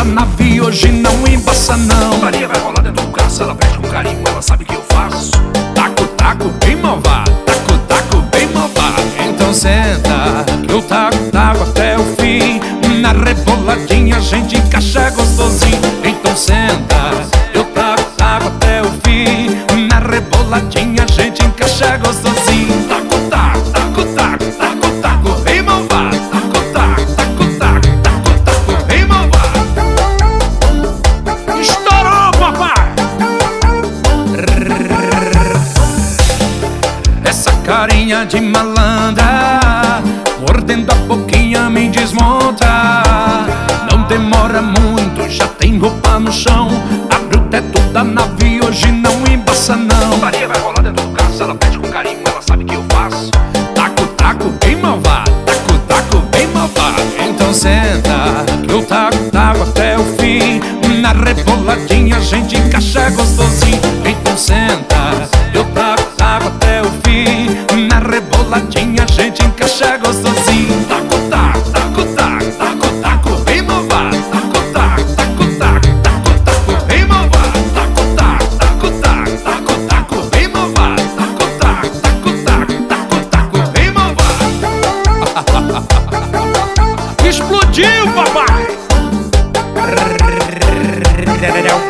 nave hoje não embaça não. Maria vai rolar dentro do carro, se ela pede com carinho, ela sabe que eu faço. Taco, taco, bem malvado. Taco, taco, bem malvado. Então senta, que eu taco, taco até o fim. Na reboladinha a gente encaixa gostosinho. Então senta, eu taco, taco até o fim. Na reboladinha a gente encaixa gostosinho. Taco, taco, taco, taco, taco, taco, bem malvado. taco, taco, taco, taco, taco, taco, bem malvado. estourou, papai! Essa carinha de malandra, mordendo a boquinha me desmonta. Não demora muito, já tem roupa no chão. Abre o teto da nave, hoje não embaça não. Maria vai rolar dentro do carro, se ela pede com carinho, ela sabe que eu faço. Taco, taco, bem malvado. Taco, taco, bem malvado. Então senta, que eu taco, taco até o fim. Na reboladinha a gente encaixa gostosinho. Então senta, eu taco, taco até o fim. Na reboladinha a gente encaixa gostosinho. Taco, taco, taco, taco, taco, taco, bem malvado. taco, taco, taco, taco, taco, taco, bem malvado. taco, taco, taco, taco, taco, taco, bem malvado. taco, taco, taco, taco, taco, taco, bem malvado. explodiu, papai!